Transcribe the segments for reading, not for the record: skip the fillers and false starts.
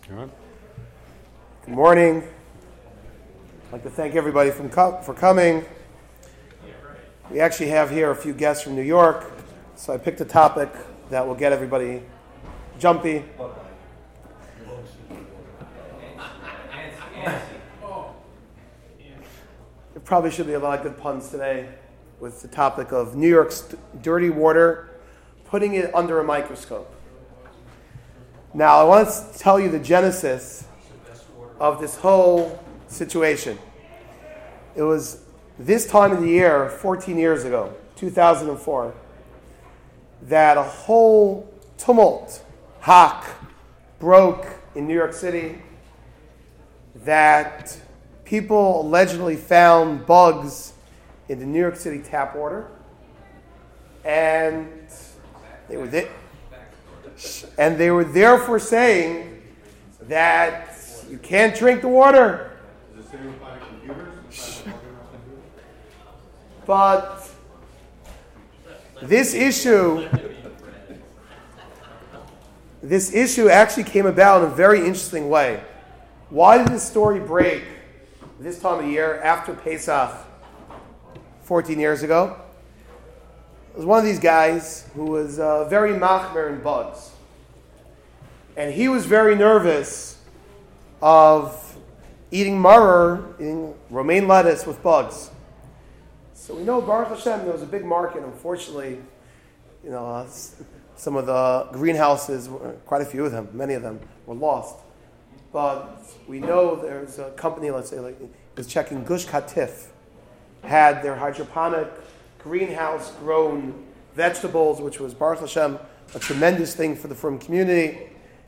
Good morning. I'd like to thank everybody for coming. We actually have here a few guests from New York, so I picked a topic that will get everybody jumpy. There probably should be a lot of good puns today with the topic of New York's dirty water, putting it under a microscope. Now, I want to tell you the genesis of this whole situation. It was this time of the year, 14 years ago, 2004, that a whole tumult, broke in New York City, that people allegedly found bugs in the New York City tap water, and they were therefore saying that you can't drink the water. Is it sitting by computers? But this issue actually came about in a very interesting way. Why did this story break this time of year after Pesach 14 years ago? It was one of these guys who was very machmer in bugs. And he was very nervous of eating romaine lettuce with bugs. So we know Baruch Hashem, there was a big market. Unfortunately, some of the greenhouses, quite a few of them, many of them, were lost. But we know there's a company, let's say, was checking Gush Katif, had their hydroponic greenhouse grown vegetables, which was Baruch Hashem, a tremendous thing for the Frum community.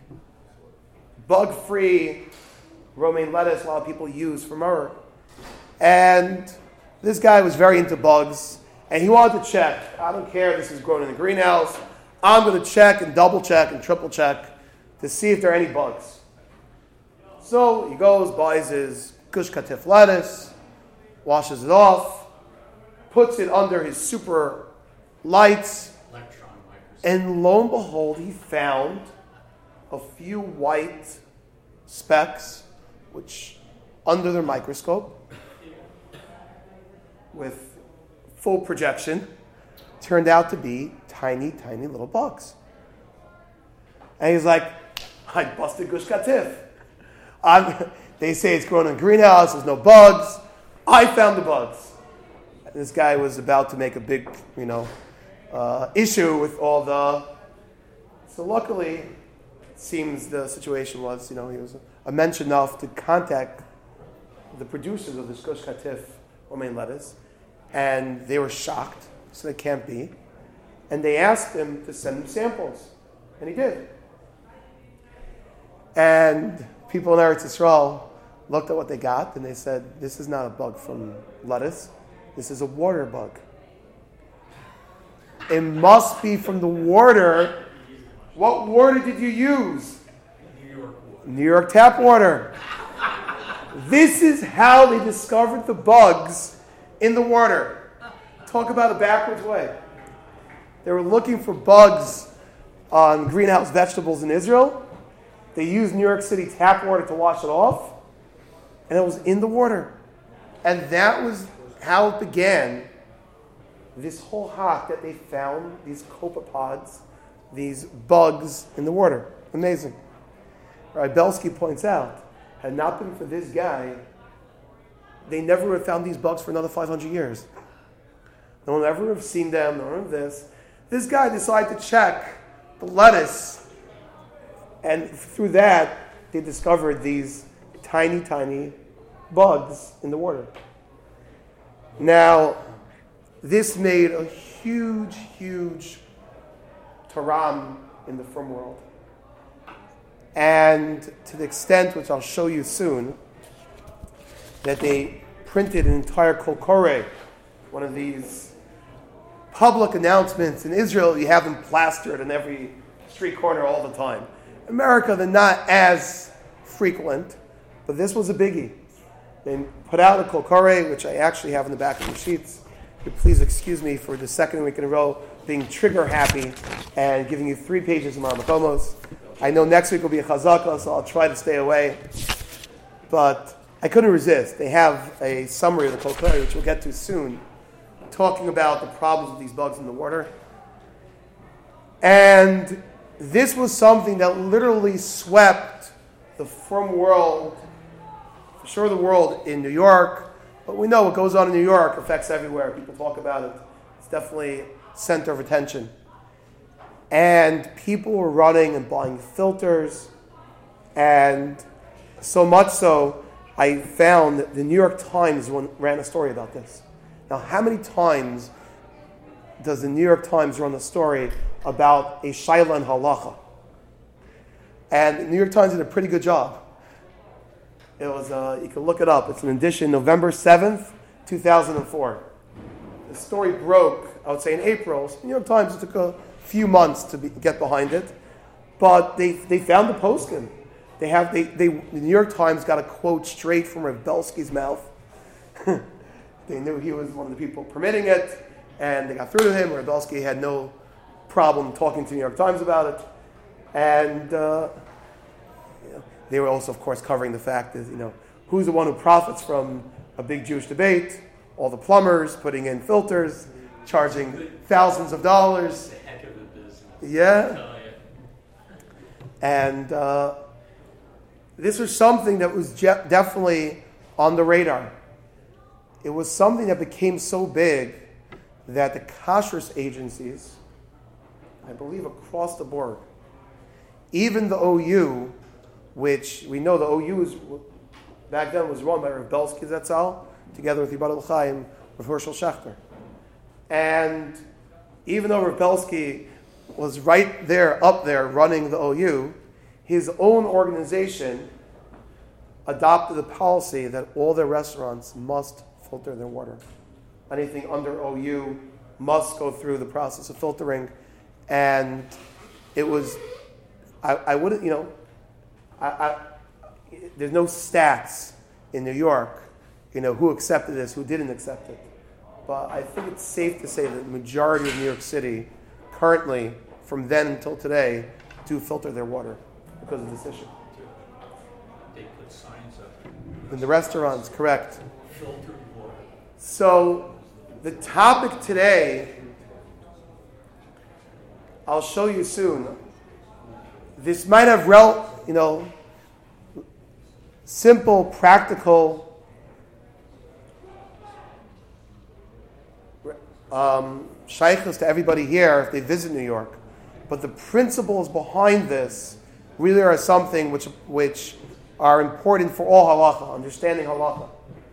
Bug-free romaine lettuce, a lot of people use for murr. And this guy was very into bugs, and he wanted to check. I don't care if this is grown in a greenhouse. I'm going to check and double check and triple check to see if there are any bugs. So he goes, buys his Gush Katif lettuce, washes it off, puts it under his super lights, and lo and behold, he found a few white specks, which under their microscope, with full projection, turned out to be tiny, tiny little bugs. And he's like, I busted Gush Katif. They say it's grown in a greenhouse, there's no bugs. I found the bugs. And this guy was about to make a big, issue with all the... So luckily, it seems the situation was, he was a mensch enough to contact the producers of this Gush Katif romaine lettuce, and they were shocked, so they can't be. And they asked him to send them samples, and he did. And people in Eretz Yisrael looked at what they got, and they said, this is not a bug from lettuce, this is a water bug. It must be from the water. What water did you use? New York tap water. This is how they discovered the bugs in the water. Talk about a backwards way. They were looking for bugs on greenhouse vegetables in Israel. They used New York City tap water to wash it off, and it was in the water. And that was how it began, this whole hawk that they found, these copepods, these bugs in the water. Amazing. Rabbi Belsky points out, had not been for this guy, they never would have found these bugs for another 500 years. No one ever would have seen them, nor of this. This guy decided to check the lettuce, and through that, they discovered these tiny, tiny bugs in the water. Now, this made a huge, huge taram in the Frum world. And to the extent, which I'll show you soon, that they printed an entire Kol Koreh, one of these public announcements in Israel. You have them plastered in every street corner all the time. America, they're not as frequent, but this was a biggie. They put out a Kol Koreh, which I actually have in the back of the sheets. Please excuse me for the second week in a row being trigger happy and giving you 3 pages of Marmakomos. I know next week will be a chazaka, so I'll try to stay away. But I couldn't resist. They have a summary of the Kol Koreh, which we'll get to soon, talking about the problems with these bugs in the water. And this was something that literally swept the frum world, for sure the world in New York, but we know what goes on in New York affects everywhere. People talk about it. It's definitely center of attention. And people were running and buying filters, and so much so, I found that the New York Times ran a story about this. Now, how many times does the New York Times run a story about a Shaila and Halacha? And the New York Times did a pretty good job. It was, you can look it up. It's an edition, November 7th, 2004. The story broke, I would say, in April. So the New York Times took a few months to get behind it. But they found the poskim. The New York Times got a quote straight from Rav Belsky's mouth. They knew he was one of the people permitting it, and they got through to him. Rav Belsky had no problem talking to the New York Times about it. And they were also, of course, covering the fact that, who's the one who profits from a big Jewish debate? All the plumbers putting in filters, charging thousands of dollars. It's a heck of a business. Yeah. And this was something that was definitely on the radar. It was something that became so big that the kashrus agencies, I believe across the board, even the OU, which we know the OU back then was run by Rav Belsky Zatzal, together with Yibad L'Chaim, with Hershel Schachter. And even though Rav Belsky was right there, up there, running the OU, his own organization adopted the policy that all their restaurants must filter their water. Anything under OU must go through the process of filtering. And it was, I wouldn't, there's no stats in New York, who accepted this, who didn't accept it. But I think it's safe to say that the majority of New York City, currently, from then until today, do filter their water because of this issue. They put signs up. In the restaurants, correct. Filtered water. So, the topic today, I'll show you soon. This might have simple, practical shaykhs to everybody here if they visit New York. But the principles behind this really are something which are important for all halacha, understanding halacha.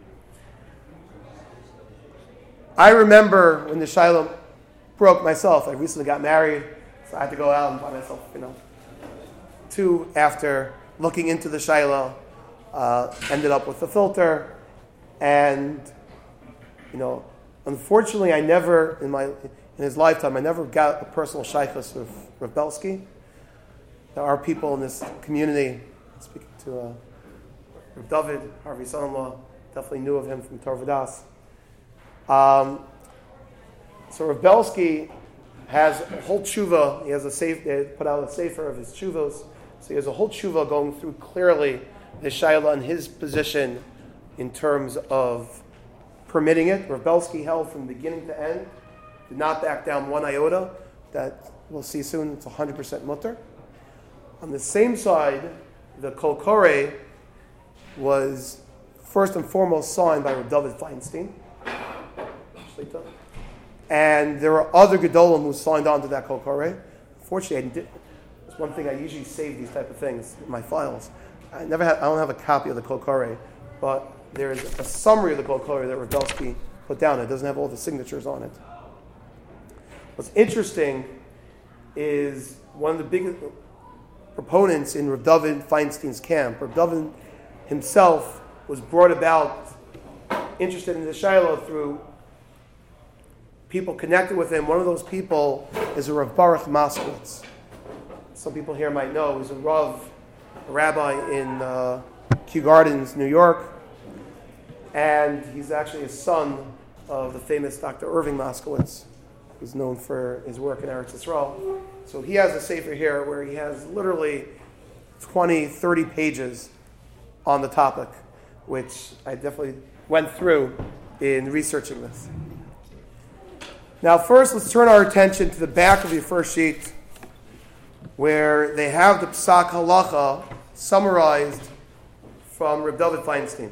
I remember when the shayla broke myself. I recently got married, so I had to go out and buy myself, two after looking into the shayla, ended up with the filter, and unfortunately, I never in his lifetime I never got a personal shaykhus with Rav Belsky. There are people in this community, speaking to Rav David, Harvey's son-in-law, definitely knew of him from Torah Vodas. So Rav Belsky has a whole tshuva. He has they put out a sefer of his tshuvos. So he has a whole tshuva going through clearly the shayla and his position in terms of permitting it. Rav Belsky held from beginning to end, did not back down one iota. That we'll see soon. It's 100% mutter. On the same side, the Kol Koreh was first and foremost signed by Rav David Feinstein. And there were other Gedolim who signed on to that Kol Koreh. Unfortunately, it's one thing I usually save these type of things in my files. I don't have a copy of the Kol Koreh, but there is a summary of the Kol Koreh that Rav Belsky put down. It doesn't have all the signatures on it. What's interesting is one of the biggest proponents in Rav David Feinstein's camp. Rav David himself was brought about, interested in the Shiloh through people connected with him. One of those people is a Rav Baruch Moskowitz. Some people here might know. He's a rabbi in Kew Gardens, New York. And he's actually a son of the famous Dr. Irving Moskowitz, who's known for his work in Eretz Yisrael. So he has a sefer here where he has literally 20, 30 pages on the topic, which I definitely went through in researching this. Now first, let's turn our attention to the back of your first sheet, where they have the Psak Halacha summarized from Reb David Feinstein.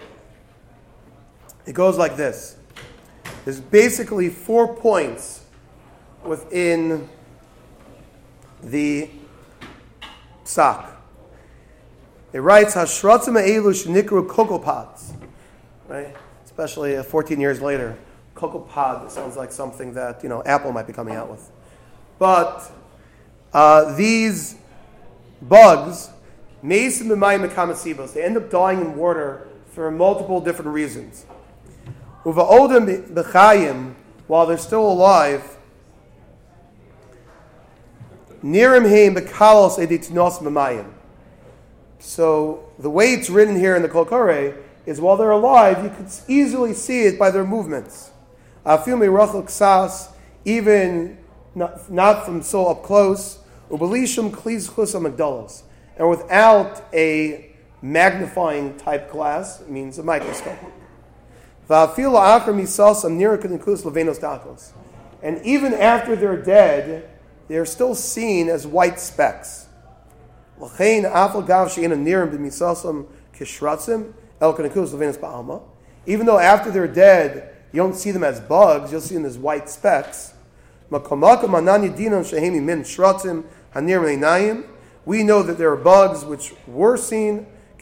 It goes like this. There's basically 4 points within the Psak. It writes, Hashratzim ha'elu shenikru cocoa pods. Right? Especially 14 years later. Cocoa pod sounds like something that, Apple might be coming out with. But these bugs, meisim b'mayim mekamasibos, they end up dying in water for multiple different reasons. Uva'odem b'chayim, while they're still alive, nirim heim b'kalos editnos b'mayim. So the way it's written here in the Kol Koreh is while they're alive, you could easily see it by their movements. Afil me'rachel ksas, even not from so up close, ubelishum klis chusam magdalos, and without a magnifying type glass, it means a microscope. Va'afil la'achar misasam nirakud inklus levenos dakos, and even after they're dead, they're still seen as white specks. L'chein afal gav she'ena nirim b'misasam kishratzim el kanikus levenos ba'alma. Even though after they're dead, you don't see them as bugs, you'll see them as white specks. We know that there are bugs which were seen,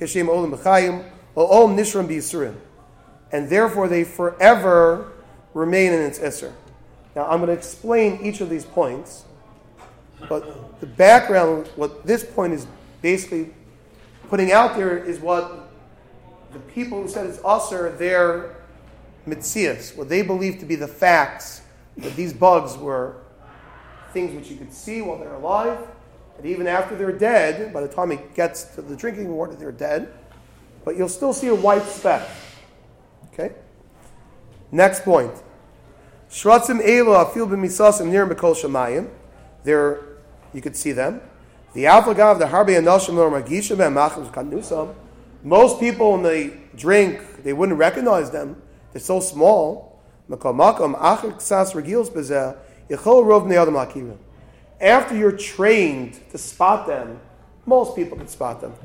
and therefore they forever remain in its isser. Now I'm going to explain each of these points, but the background, what this point is basically putting out there is what the people who said it's usser, their mitzias, what they believe to be the facts, that these bugs were things which you could see while they're alive, and even after they're dead, by the time it gets to the drinking water, they're dead, but you'll still see a white speck. Okay? Next point. Shratzim elo afil b'misasim nir b'kol shamayim. There, you could see them. The avlagav, the harbe anashim nor magisha v'amachim kanusam. Most people, when they drink, they wouldn't recognize them. They're so small. After you're trained to spot them, most people can spot them.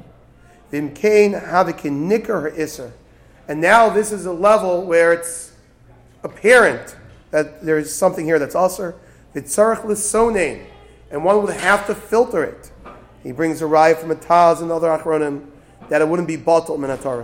And now this is a level where it's apparent that there's something here that's usher. And one would have to filter it. He brings a raya from a Taz and other achronim that it wouldn't be batal min haTorah.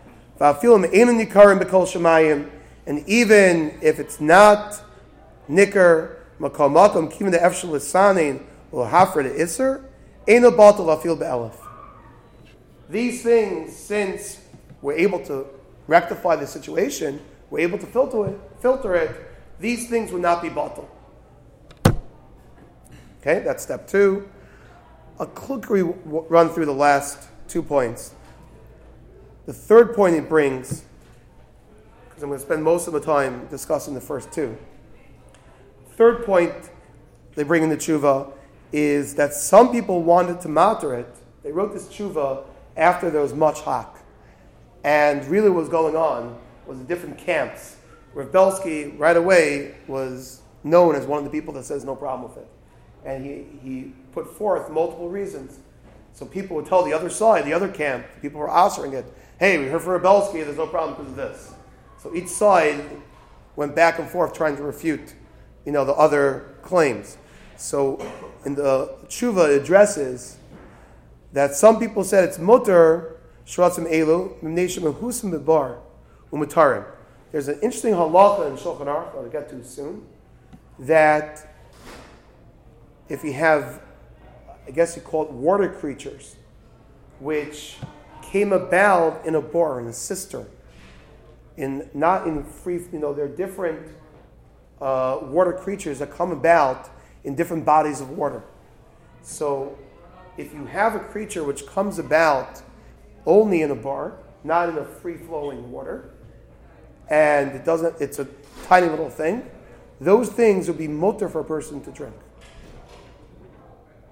And even if it's not nikar makal makom kiven the efshel lisanin or hafra the iser, eno batal afil be'elef. These things, since we're able to rectify the situation, we're able to filter it. These things would not be batal. Okay, that's step 2. I'll quickly run through the last 2 points. The third point it brings, because I'm going to spend most of the time discussing the first 2. Third point they bring in the tshuva is that some people wanted to matter it. They wrote this tshuva after there was much hak. And really what was going on was the different camps. Rav Belsky right away was known as one of the people that says no problem with it. And he put forth multiple reasons. So people would tell the other side, the other camp, the people who were answering it, hey, we heard from Rav Belsky, there's no problem because of this. So each side went back and forth trying to refute, the other claims. So in the tshuva it addresses that some people said it's mutar shratzim elu mimneshim mehusim bebar umutarim. There's an interesting halacha in Shulchan Aruch I'll get to soon, that if you have, I guess you call it water creatures, which came about in a bar, in a cistern, not in free, there are different water creatures that come about in different bodies of water. So if you have a creature which comes about only in a bar, not in a free-flowing water, and it's a tiny little thing, those things would be mutar for a person to drink.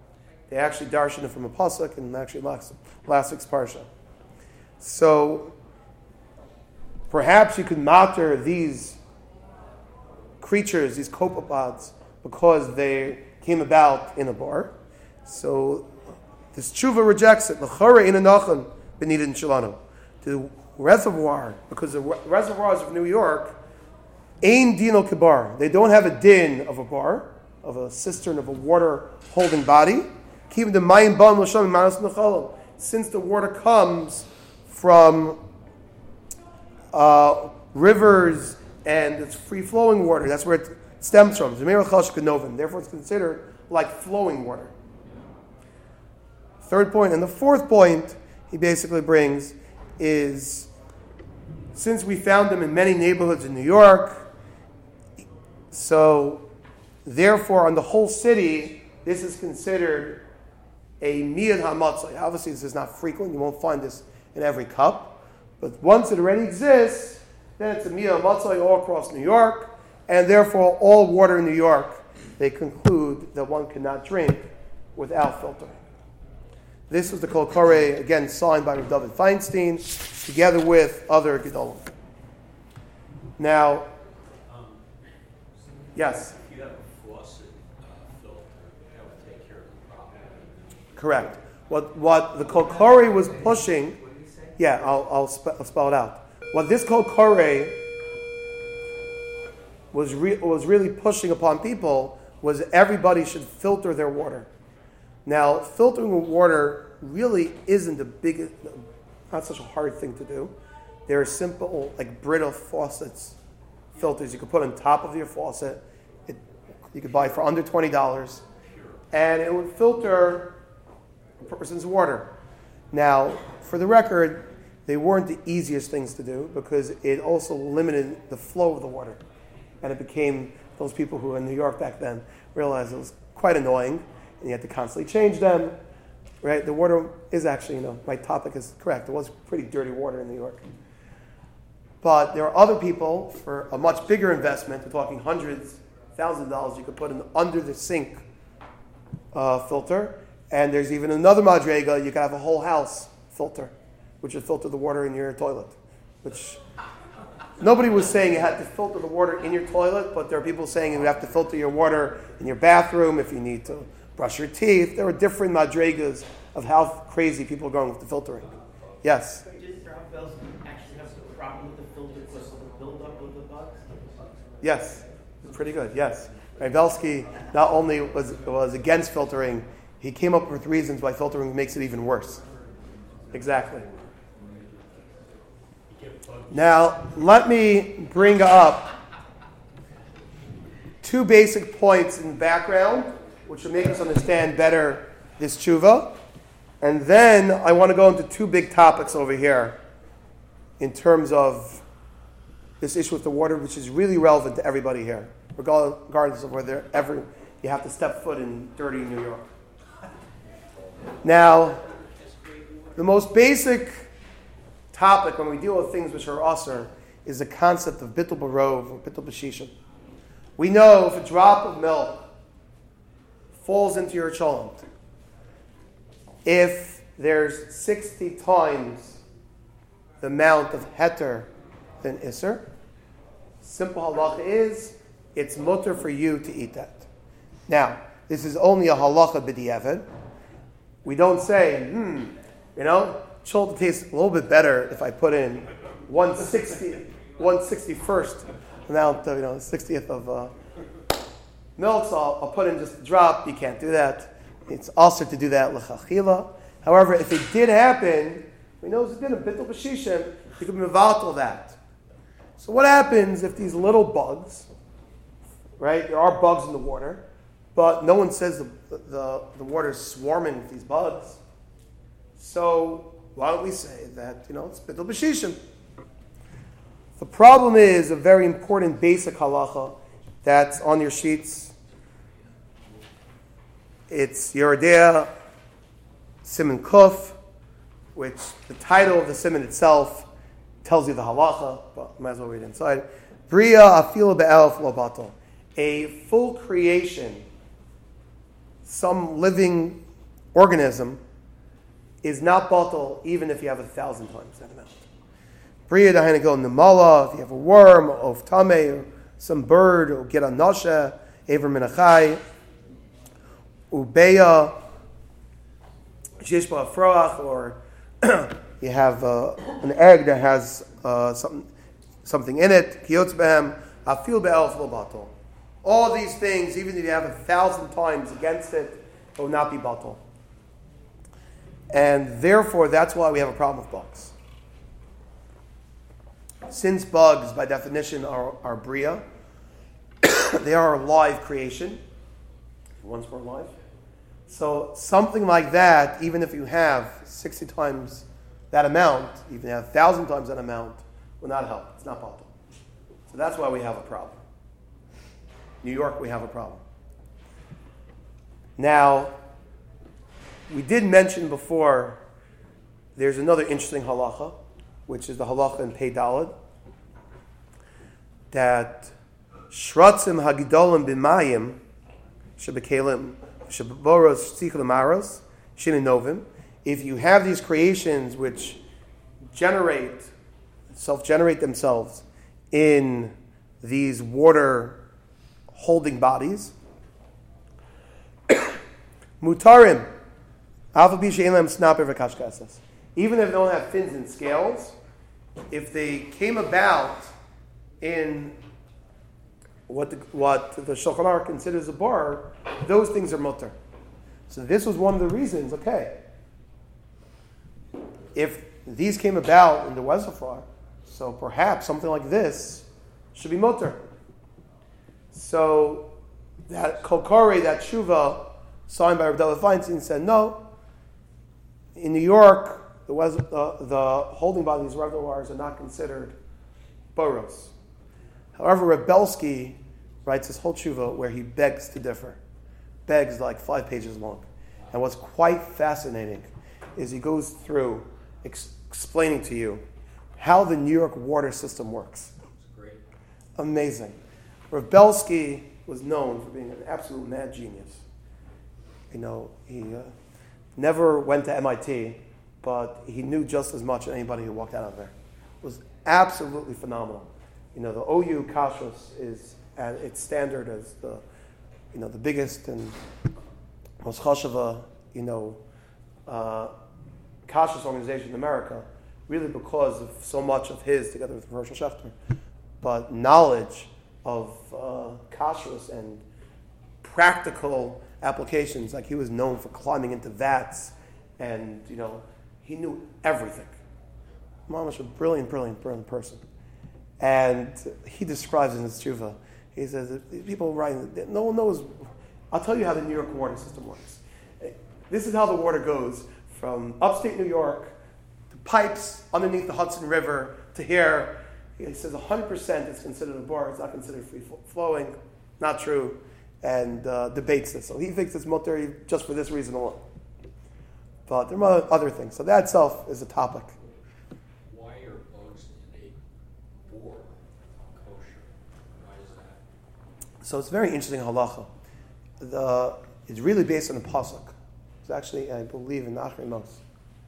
They actually darshan it from a pasuk and actually last week's parsha. So perhaps you could matter these creatures, these copepods, because they came about in a bar. So this tshuva rejects it. L'chara in anachan b'nidin shalanu. The reservoir, because the reservoirs of New York, ein dino kibar. They don't have a din of a bar, of a cistern, of a water holding body. Keep the mayim ban l'shem manas nechalim. Since the water comes from rivers and it's free flowing water, that's where it stems from. Therefore, it's considered like flowing water. Third point, and the fourth point he basically brings is, since we found them in many neighborhoods in New York, so therefore on the whole city, this is considered a miyad hamatzai. Obviously, this is not frequent. You won't find this in every cup. But once it already exists, then it's a miyad hamatzai all across New York, and therefore all water in New York, they conclude that one cannot drink without filtering. This was the Kol Koreh, again signed by Rav David Feinstein, together with other Gedolim. Now, yes? If you have a faucet filter, that would take care of the problem. Correct. What the Kol Koreh was pushing, yeah, I'll spell it out. What this Kol Koreh was really pushing upon people was everybody should filter their water. Now, filtering water really isn't not such a hard thing to do. There are simple, like Brita faucets, filters you could put on top of your faucet. You could buy for under $20, and it would filter a person's water. Now, for the record, they weren't the easiest things to do because it also limited the flow of the water. And it became, those people who were in New York back then realized it was quite annoying, and you had to constantly change them, right? The water is actually, my topic is correct. It was pretty dirty water in New York. But there are other people, for a much bigger investment, we're talking hundreds, thousands of dollars, you could put an under the sink filter. And there's even another madrega, you could have a whole house filter, which would filter the water in your toilet. Which nobody was saying you had to filter the water in your toilet, but there are people saying you have to filter your water in your bathroom if you need to brush your teeth. There are different madregas of how crazy people are going with the filtering. Yes? Did Rav Belsky actually have a problem with the filter because of the buildup of the bugs? Yes. It's pretty good, yes. Rav Belsky not only was against filtering, he came up with reasons why filtering makes it even worse. Exactly. Now, let me bring up two basic points in the background, which will make us understand better this tshuva. And then I want to go into two big topics over here in terms of this issue with the water, which is really relevant to everybody here, regardless of whether ever you have to step foot in dirty New York. Now, the most basic topic when we deal with things which are asur is the concept of bittul barov or bittul b'shishim. We know if a drop of milk falls into your cholent, if there's 60 times the amount of heter than isser, simple halacha is it's mutter for you to eat that. Now, this is only a halacha b'diavad. We don't say, cholent tastes a little bit better if I put in 161st amount, 60th of milk, so I'll put in just a drop. You can't do that. It's also to do that l'chachila. However, if it did happen, we know it's been a bittul b'shishim, you can mevatel that. So what happens if these little bugs, right? There are bugs in the water, but no one says the water is swarming with these bugs. So why don't we say that, it's bittul b'shishim? The problem is a very important basic halacha that's on your sheets. It's Yerodea Siman Kuf, which the title of the Siman itself tells you the halacha, but might as well read it inside. Bria afila be'elf lo batal. A full creation, some living organism is not bottle even if you have 1,000 times that amount. Bria dahinagol nemala, if you have a worm, of tame, or some bird, or get a nasha, aver minachai, ubeya, shishba froach, or you have an egg that has something in it, kiyotzbehem, afil be'elf lo batal. All these things, even if you have 1,000 times against it, it will not be batal. And therefore, that's why we have a problem with bugs. Since bugs, by definition, are bria, they are a live creation. Once more live. So something like that, even if you have 60 times that amount, even if you have 1,000 times that amount, will not help. It's not possible. So that's why we have a problem. New York, we have a problem. Now, we did mention before, there's another interesting halacha, which is the halacha in Pei Daled, that shratzim hagidolim b'mayim shebekelim shebeboros tzichel maros shininovim. If you have these creations which self-generate themselves in these water-holding bodies, mutarim alpha b she'elam snaper v'kashkasas. Even if they don't have fins and scales, if they came about in what the Shulchan Aruch considers a bar, those things are mutter. So this was one of the reasons, okay, if these came about in the reservoir, so perhaps something like this should be mutter. So that Kolkari, that Shuva, signed by Abdullah Feinstein, said no. In New York, the holding bodies of reservoirs are not considered boros. However, Reb Belsky writes this whole tshuva where he begs to differ. Begs like 5 pages long. And what's quite fascinating is he goes through explaining to you how the New York water system works. Great. Amazing. Reb Belsky was known for being an absolute mad genius. You know, he never went to MIT, but he knew just as much as anybody who walked out of there. It was absolutely phenomenal. You know, the OU Kashrus is at its standard as the biggest and most chashava, Kashrus organization in America, really because of so much of his, together with Hershel Schachter, but knowledge of Kashrus and practical applications. Like he was known for climbing into vats, and he knew everything. Mamash was a brilliant person. And he describes in his tshuva, he says, people writing, no one knows. I'll tell you how the New York water system works. This is how the water goes from upstate New York to pipes underneath the Hudson River to here. He says 100% is considered a bar. It's not considered free flowing. Not true. And debates this. So he thinks it's mutter just for this reason alone. But there are other things. So that itself is a topic. Why are bugs in a bore kosher? Why is that? So it's very interesting halacha. It's really based on a pasuk. It's actually, I believe, in Achrei Mos,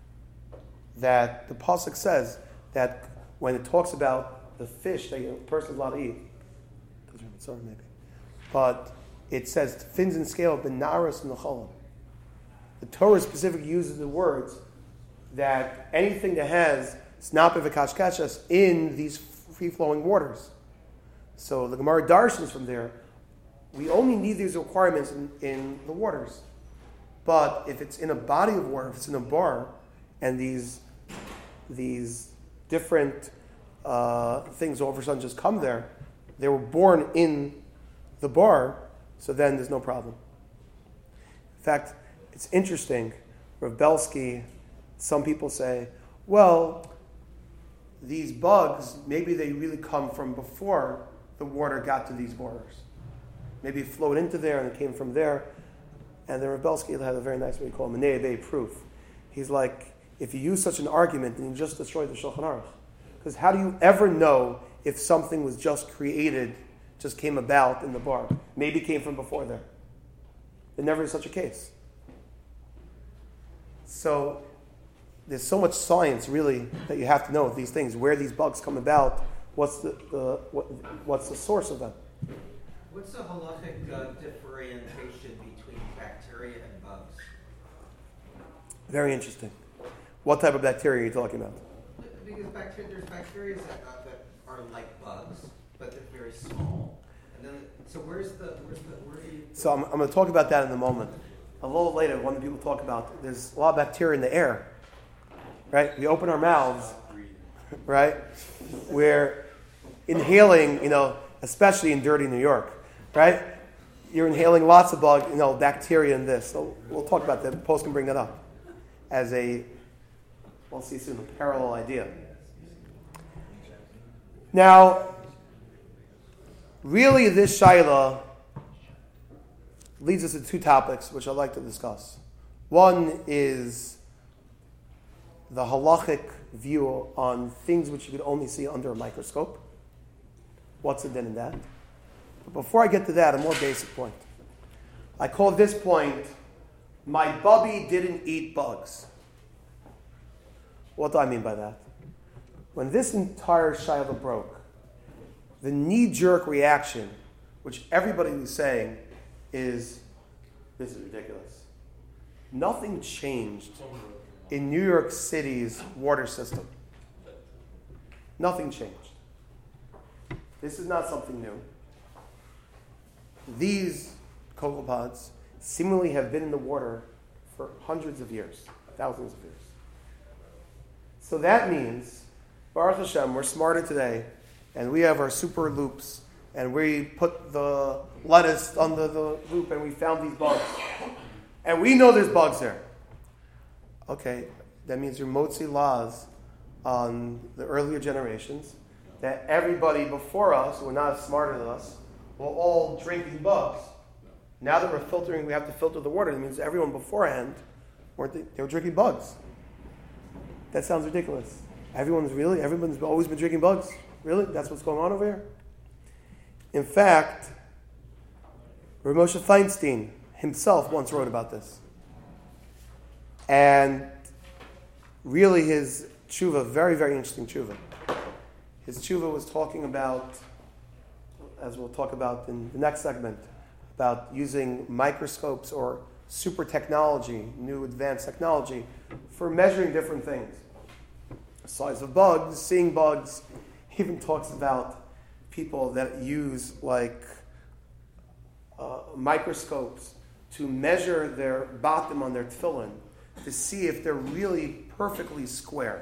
that the pasuk says that when it talks about the fish that a person is allowed to eat, sorry, maybe, but it says fins and scale benaros and nechalim. The Torah specifically uses the words that anything that has snaper v'kashkashas in these free-flowing waters. So the Gemara darshans from there, we only need these requirements in the waters. But if it's in a body of water, if it's in a bar, and these different things all of a sudden just come there, they were born in the bar, so then there's no problem. In fact, it's interesting, Rav Belsky, some people say, well, these bugs, maybe they really come from before the water got to these borders. Maybe it flowed into there and it came from there. And then Rav Belsky had a very nice way to call him a proof. He's like, if you use such an argument, then you just destroy the Shulchan Aruch. Because how do you ever know if something was just created, just came about in the bar? Maybe it came from before there. There never is such a case. So there's so much science really that you have to know of these things, where these bugs come about, what's the source of them. What's the halachic differentiation between bacteria and bugs? Very interesting. What type of bacteria are you talking about? Because there's bacteria that are like bugs, but they're very small. And then, so where do you? So I'm going to talk about that in a moment. A little later, one of the people talk about there's a lot of bacteria in the air, right? We open our mouths, right? We're inhaling, especially in dirty New York, right? You're inhaling lots of bacteria in this. So we'll talk about that. The Post can bring that up as we'll see soon, a parallel idea. Now, really this Shaila leads us to two topics which I'd like to discuss. One is the halachic view on things which you could only see under a microscope. What's the din in that? But before I get to that, a more basic point. I call this point, my bubby didn't eat bugs. What do I mean by that? When this entire Shaila broke, the knee-jerk reaction, which everybody was saying, is, this is ridiculous. Nothing changed in New York City's water system. Nothing changed. This is not something new. These copepods seemingly have been in the water for hundreds of years, thousands of years. So that means, Baruch Hashem, we're smarter today, and we have our super loops, and we put the lettuce under the loop, and we found these bugs. And we know there's bugs there. Okay, that means you're motzi laws on the earlier generations, that everybody before us, who are not as smart as us, were all drinking bugs. Now that we're filtering, we have to filter the water. That means everyone beforehand, they were drinking bugs. That sounds ridiculous. Everyone's always been drinking bugs? Really? That's what's going on over here? In fact, Rav Moshe Feinstein himself once wrote about this. And really his tshuva, very, very interesting tshuva. His tshuva was talking about, as we'll talk about in the next segment, about using microscopes or super technology, new advanced technology, for measuring different things. The size of bugs, seeing bugs. He even talks about people that use microscopes to measure their bottom on their tefillin to see if they're really perfectly square.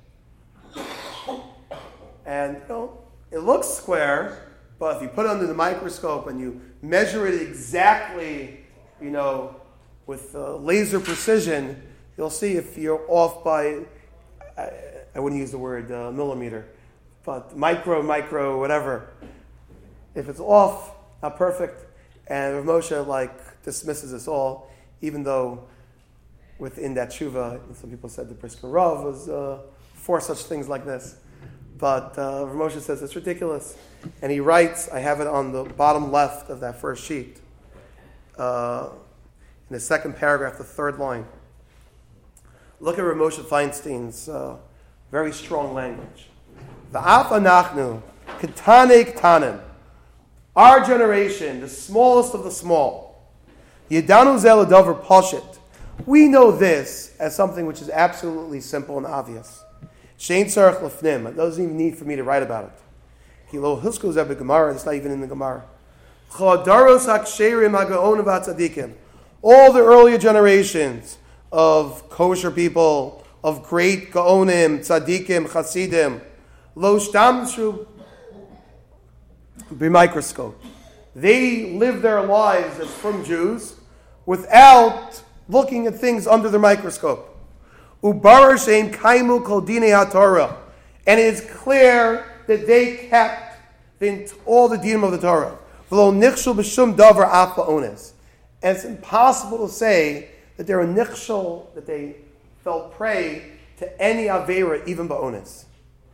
And it looks square, but if you put it under the microscope and you measure it exactly, with laser precision, you'll see if you're off by, I wouldn't use the word millimeter, but micro, whatever. If it's off, not perfect, and Rav Moshe dismisses us all, even though within that tshuva, some people said the Brisker Rav was for such things like this. But Rav Moshe says it's ridiculous. And he writes, I have it on the bottom left of that first sheet, in the second paragraph, the third line. Look at Rav Moshe Feinstein's very strong language. V'af anachnu, ketane ketanim. Our generation, the smallest of the small. Yedanu zel davar pashit. We know this as something which is absolutely simple and obvious. Shein tzarich lefnim. It doesn't even need for me to write about it. Kilo hilsko zeh b'gemara. It's not even in the Gemara. Chadaros haksherim hagaonim v'atzadikim. All the earlier generations of kosher people, of great gaonim, tzadikim, chasidim, lo shtamshu b'microscope. They lived their lives as from Jews without looking at things under the microscope. Ubarar sheim kaimu kol dinei haTorah, and it is clear that they kept all the dinim of the Torah. V'lo nichshul b'shum davar af ba'ones, and it's impossible to say that they're a nichshul, that they fell prey to any avera, even ba'ones.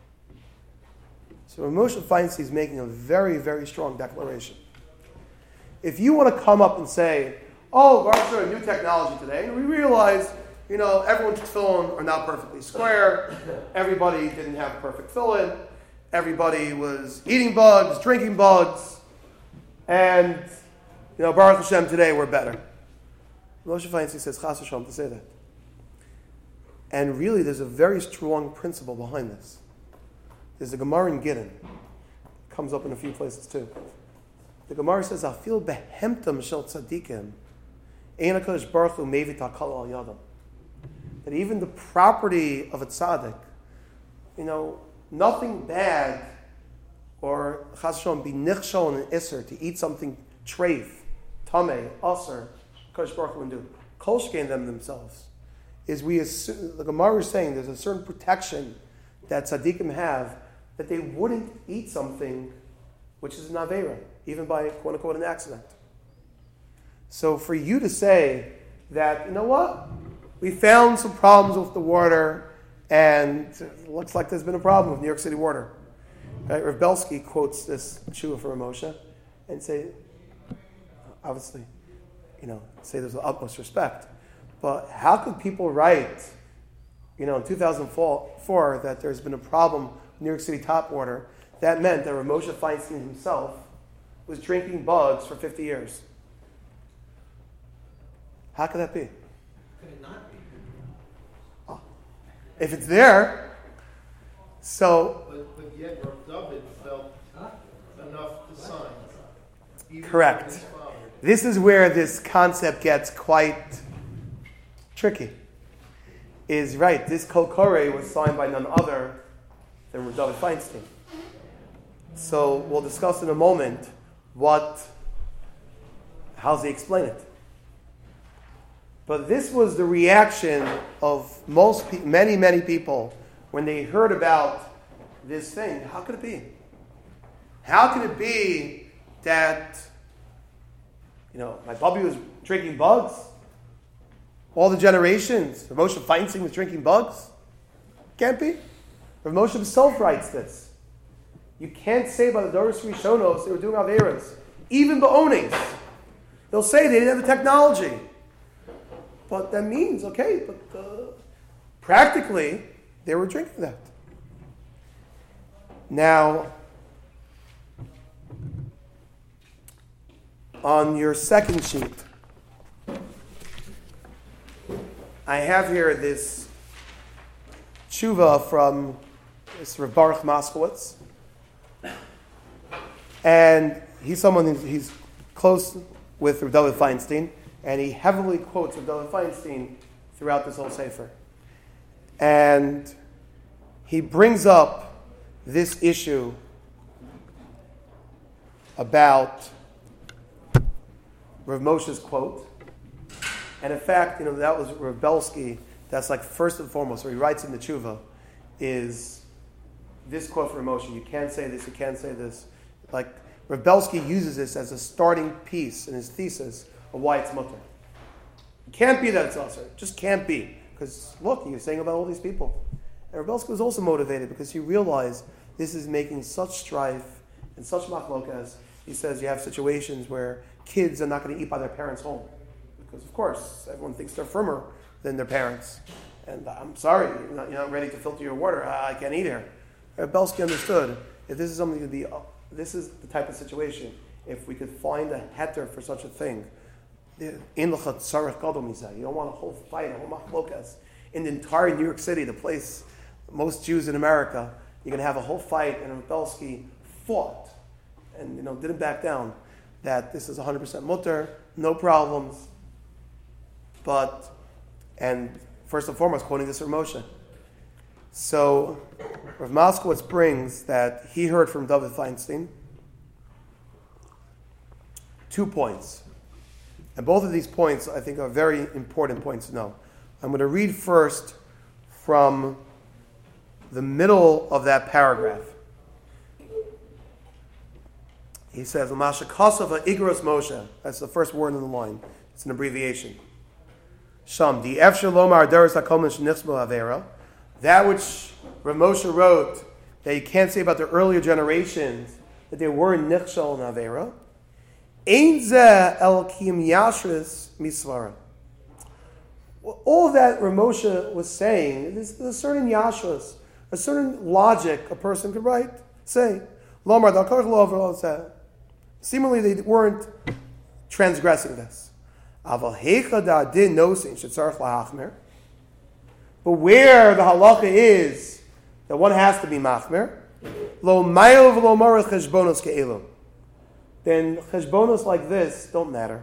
So Moshe Feinstein is making a very, very strong declaration. If you want to come up and say, oh, Baruch Hashem, new technology today, and we realize everyone's tefillin are not perfectly square. Everybody didn't have a perfect fill-in. Everybody was eating bugs, drinking bugs. And, Baruch Hashem, today we're better. Moshe Feinstein says, Chas Hashem, to say that. And really, there's a very strong principle behind this. There's a Gemara in Gittin. Comes up in a few places too. The Gemara says, "Afil behemtam shel tzadikim, ein HaKadosh Baruch Hu mevit hakol al yadam." That even the property of a tzaddik, nothing bad, or chas v'shalom be nichshol and iser to eat something treif, tameh, aser, HaKadosh Baruch Hu wouldn't do. Kol shkein them themselves. We assume, the Gemara is saying there's a certain protection that tzaddikim have that they wouldn't eat something which is an aveira, even by quote unquote an accident. So for you to say that, we found some problems with the water and it looks like there's been a problem with New York City water. Right? Rav Belsky quotes this tshuva from Moshe and say, obviously, say there's the utmost respect. But how could people write, in 2004 that there's been a problem with New York City tap water? That meant that Rav Moshe Feinstein himself was drinking bugs for 50 years. How could that be? Could it not be? Oh. If it's there, so... But yet Rav David felt enough to sign. Correct. This is where this concept gets quite tricky. Is right, this Kol Koreh was signed by none other than Rav David Feinstein. So we'll discuss in a moment how does he explain it. But this was the reaction of many people when they heard about this thing. How could it be? How can it be that, my Bubby was drinking bugs? All the generations, Rav Moshe Feinstein was drinking bugs? Can't be. Rav Moshe himself writes this. You can't say by the Doros Rishonos they were doing Averas. Even Ba'onis. They'll say they didn't have the technology. But that means, practically, they were drinking that. Now, on your second sheet, I have here this tshuva from this Rav Baruch Moskowitz. And he's he's close with Rav David Feinstein, and he heavily quotes Rav David Feinstein throughout this whole sefer. And he brings up this issue about Rav Moshe's quote. And in fact, that was Rav Belsky. That's like first and foremost, where he writes in the tshuva, is this quote from Rav Moshe. You can't say this, you can't say this. Like, Rav Belsky uses this as a starting piece in his thesis of why it's mutter. It can't be that it's usher. It just can't be. Because look, he was saying about all these people. And Rav Belsky was also motivated because he realized this is making such strife and such machlokas. He says you have situations where kids are not going to eat by their parents' home. Because, of course, everyone thinks they're firmer than their parents. And I'm sorry, you're not ready to filter your water. I can't eat here. Belsky understood if this is something to be, this is the type of situation. If we could find a heter for such a thing, you don't want a whole fight, a whole machlokas. In the entire New York City, the place, most Jews in America, you're going to have a whole fight, and Belsky fought and didn't back down that this is 100% mutter, no problems. And first and foremost, quoting this from Moshe. So, Rav Moskowitz brings that he heard from David Feinstein 2 points. And both of these points, I think, are very important points to know. I'm going to read first from the middle of that paragraph. He says, Masha Kosova Igros Moshe. That's the first word in the line. It's an abbreviation. Sham, the Efshar Lomar Aderes HaKomen Shenichsmo Avera. That which Rav Moshe wrote that you can't say about the earlier generations that they were nichshal and avera. Ein zeh el kiyum yashris misvara. all that Ramosha was saying, there's a certain yashas, a certain logic a person could say. Seemingly they weren't transgressing this. But where the halacha is that one has to be machmer, then cheshbonos like this don't matter.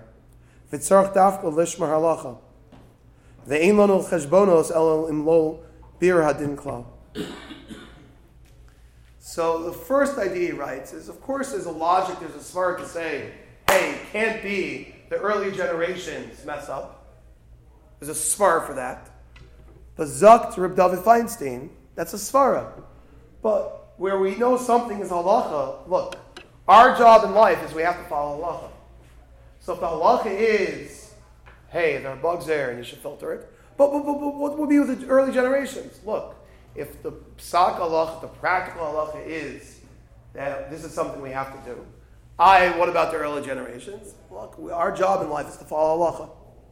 So the first idea he writes is, of course, there's a logic, there's a svara to say, hey, it can't be the early generations mess up. There's a svara for that. But Zuk to Reb David Feinstein, that's a svara. But where we know something is halacha, look, our job in life is we have to follow halacha. So if the halacha is, hey, there are bugs there and you should filter it, but what will be with the early generations? Look, if the psak halacha, the practical halacha is that this is something we have to do, what about the early generations? Look, our job in life is to follow halacha.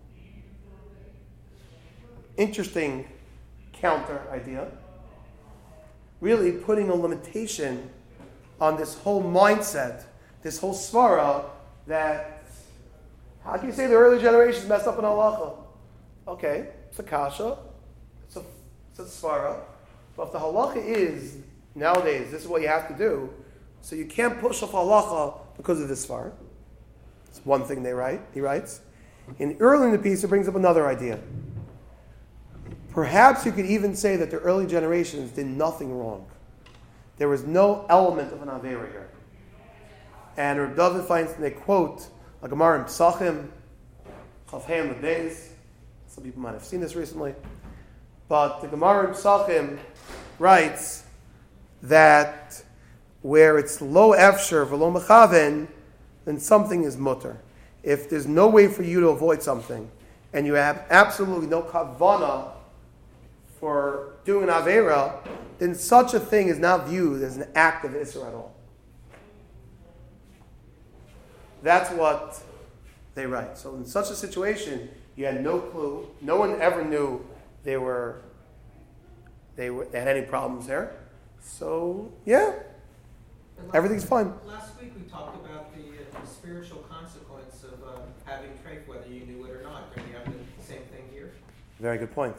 Interesting counter idea. Really putting a limitation on this whole mindset, this whole svara that, how can you say the early generations messed up in halacha? Okay, it's a kasha, it's a svara, but if the halacha is, nowadays, this is what you have to do, so you can't push off halacha because of this svara. It's one thing he writes. And early in the piece, he brings up another idea. Perhaps you could even say that the early generations did nothing wrong. There was no element of an Avera here. And Reb David Feinstein, they quote a Gemara in Psachim, Chavheim Lebeis. Some people might have seen this recently. But the Gemara in Psachim writes that where it's lo efsher v'lo mechaven, then something is mutter. If there's no way for you to avoid something, and you have absolutely no kavana for doing an Avera, then such a thing is not viewed as an act of Isra at all. That's what they write. So in such a situation, you had no clue. No one ever knew they had any problems there. So, yeah, everything's fine. Last week we talked about the spiritual consequence of having treif, whether you knew it or not. Can we have the same thing here? Very good point.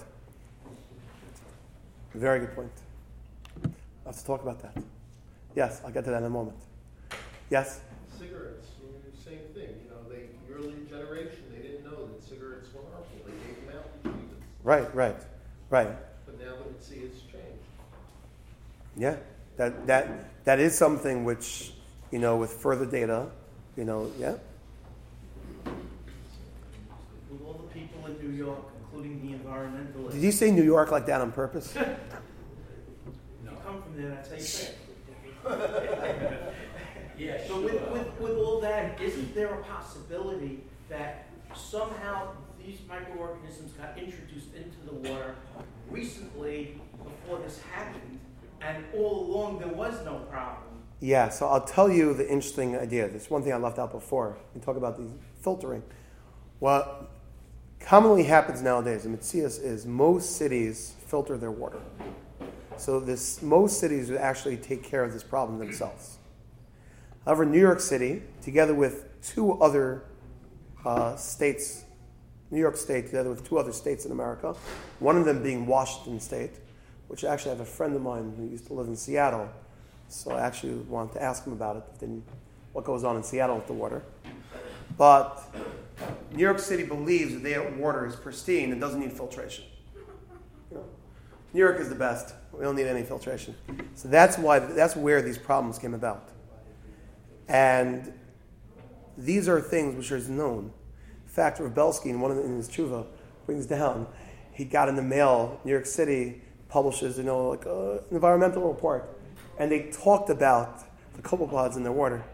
Very good point. I'll have to talk about that. Yes, I'll get to that in a moment. Yes? Cigarettes, same thing. The early generation, they didn't know that cigarettes were harmful. They gave them out to Jesus. Right. But now that we see it's changed. Yeah, that is something which, with further data, yeah. With all the people in New York, including the environmentalists. Did you say New York like that on purpose? You come from there, that's how you say it. Yeah, So with all that, isn't there a possibility that somehow these microorganisms got introduced into the water recently before this happened, and all along there was no problem? Yeah, so I'll tell you the interesting idea. There's one thing I left out before. We talk about these filtering. What commonly happens nowadays in Metzias is most cities filter their water. So most cities would actually take care of this problem themselves. However, New York City, together with two other states, New York State, together with two other states in America, one of them being Washington State, which actually I have a friend of mine who used to live in Seattle, so I actually wanted to ask him about it, what goes on in Seattle with the water. But New York City believes that their water is pristine and doesn't need filtration. New York is the best. We don't need any filtration. So that's where these problems came about. And these are things which are known. In fact, Rav Belsky, in his tshuva, brings down, he got in the mail, New York City publishes, an environmental report. And they talked about the copepods in their water.